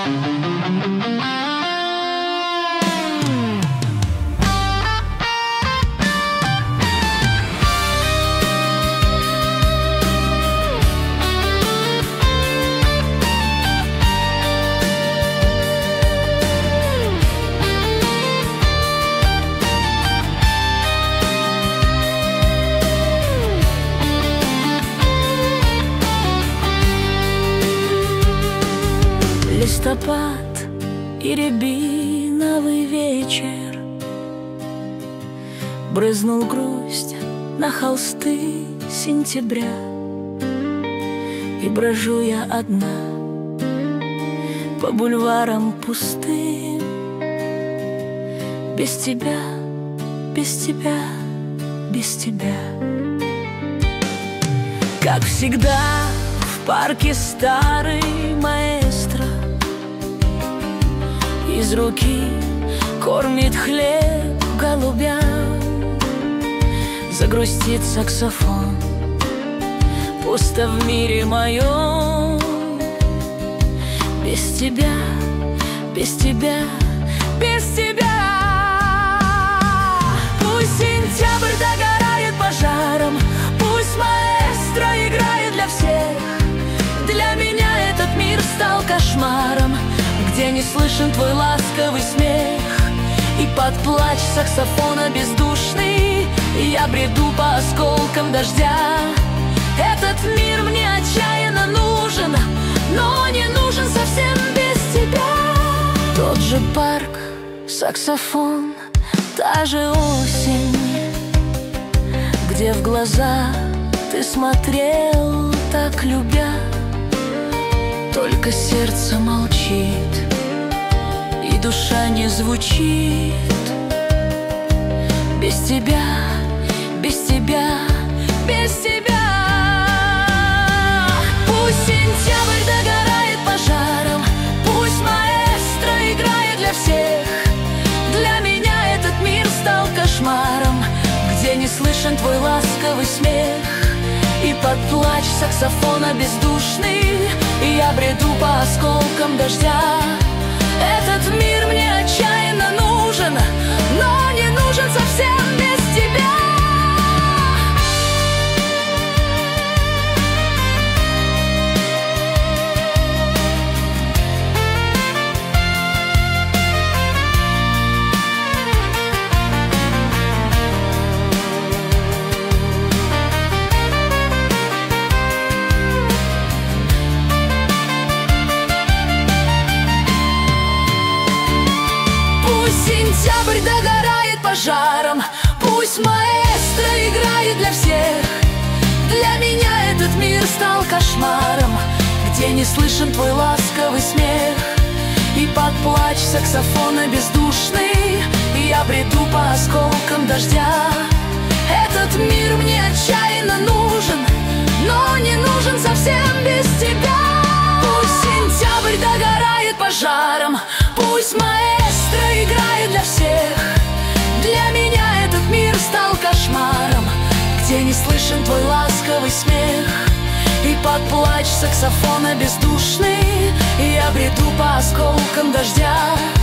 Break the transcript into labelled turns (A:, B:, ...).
A: Листопад и рябиновый вечер, брызнул грусть на холсты сентября, и брожу я одна по бульварам пустым. Без тебя, без тебя, без тебя. Как всегда в парке старый маэстро из руки кормит хлеб голубя. Загрустит саксофон, пусто в мире моем. Без тебя, без тебя, без тебя. Пусть сентябрь догорает пожаром, пусть маэстро играет для всех. Для меня этот мир стал кошмаром, где не слышен твой ласковый смех. И под плач саксофона бездушный я бреду по осколкам дождя. Этот мир мне отчаянно нужен, но не нужен совсем без тебя. Тот же парк, саксофон, та же осень, где в глаза ты смотрел так любя. Только сердце молчит, и душа не звучит. Без тебя, без тебя, без тебя. Пусть сентябрь догорает пожаром, пусть маэстро играет для всех. Для меня этот мир стал кошмаром, где не слышен твой ласковый смех. И под плач саксофона бездушный я бреду по осколкам дождя. Этот мир мне отчаянно нужен, но не нужен совсем без тебя. Сентябрь догорает пожаром, пусть маэстро играет для всех. Для меня этот мир стал кошмаром, где не слышен твой ласковый смех. И под плач саксофона бездушный я бреду по осколкам дождя. Этот мир мне отчаянно нужен, но не нужен совсем без тебя. Пусть сентябрь догорает пожаром, пусть маэстро играет для всех. Для меня этот мир стал кошмаром, где не слышен твой ласковый смех. И под плач саксофона бездушный я бреду по осколкам дождя.